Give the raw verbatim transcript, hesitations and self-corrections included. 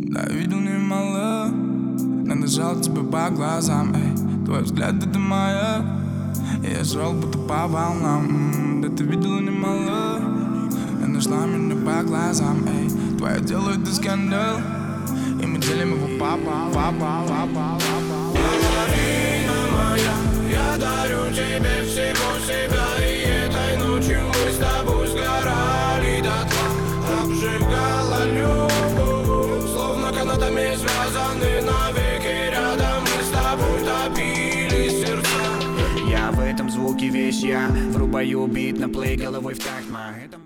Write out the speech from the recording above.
Да, видел немало, нажал тебе по глазам, эй. Твой взгляд это моя, я шел будто по волнам. Да ты видела немало, нашла меня по глазам, эй. Твое дело это скандал, и мы делим его папа, папа, папа, папа. Половина моя, я дарю тебе всего себя. И этой ночью мы с тобой сгорали дотла, обжигала любовь, словно канатами связаны навеки. Рядом мы с тобой топили сердца. Я в этом звуке весь я, врубаю бит на плей головой в такт.